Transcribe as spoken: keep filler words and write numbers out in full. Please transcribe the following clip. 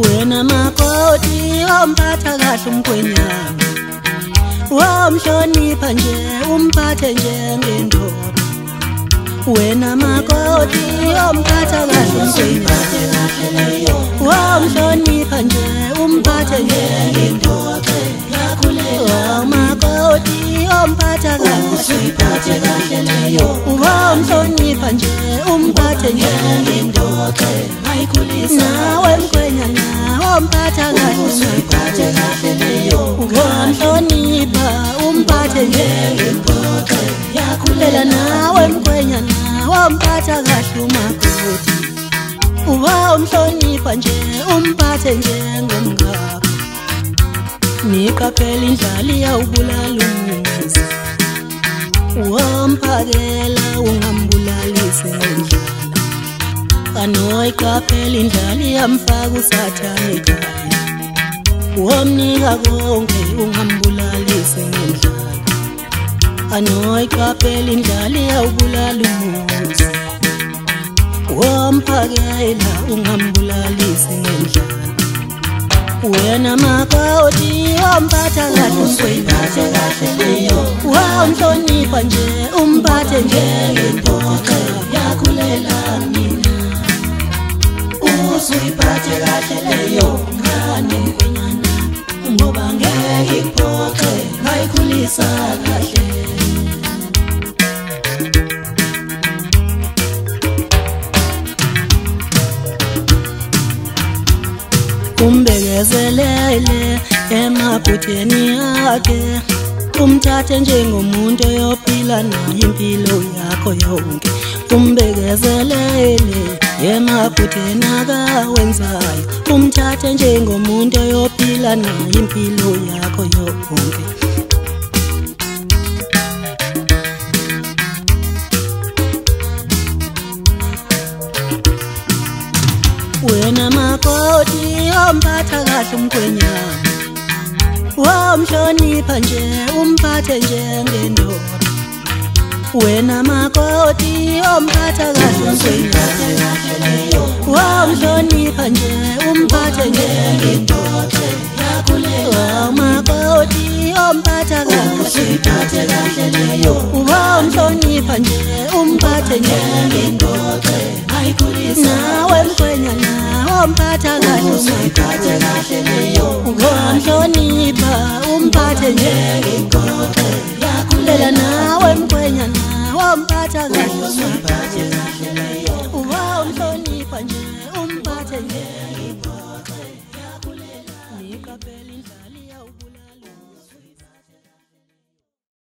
wena makoti omphatha kahle umkhwenyana wamhlonipha nje umphathe njengendoda wena makoti omphatha kahle umkhwenyana wamhlonipha nje umphathe njengendoda yakulela makoti omphatha kahle wamhlonipha nje umphathe njengendoda nawe mkhwenyana omphatha kahle wamhlonipha umphathe njengendoda yakulela nawe mkhwenyana omphatha kahle umakoti wamhlonipha nje umphathe njengomngako niqaphela indlala iyawubulala umuzi wamphakela ungambulalisi ngendlala kanoyiqaphela indlala iyamfaka usathane ekhaya wamnika konke ungambulalisi ngendlala kanoyiqaphela indlala iyawubulala umuzi wamphakela ungambulalisi ngendlala wena makoti omphatha kahle umkhwenyana wamhlonipha nje umphathe njengendoda yakulela mina usuyiphathe kahle leyo ngane mkhwenyana ngoba ngeke ikuphoxe ngayikhulisa kahle umbekezelele emaphutheni akhe umthathe njengomuntu oyophila naye impilo yakho yonke umbekezelele emaphutheni akawenzayo umthathe njengomuntu oyophila naye impilo yakho yonke wena makoti omphatha kahle umkhwenyana wamhlonipha nje umphathe njengendoda wena makoti omphatha kahle umkhwenyana wamhlonipha nje umphathe njengendoda yakulela makoti omphatha kahle wamhlonipha nje umphathe njengendoda nawe mkhwenyana omphatha kahle wamhlonipha umphathe njengendoda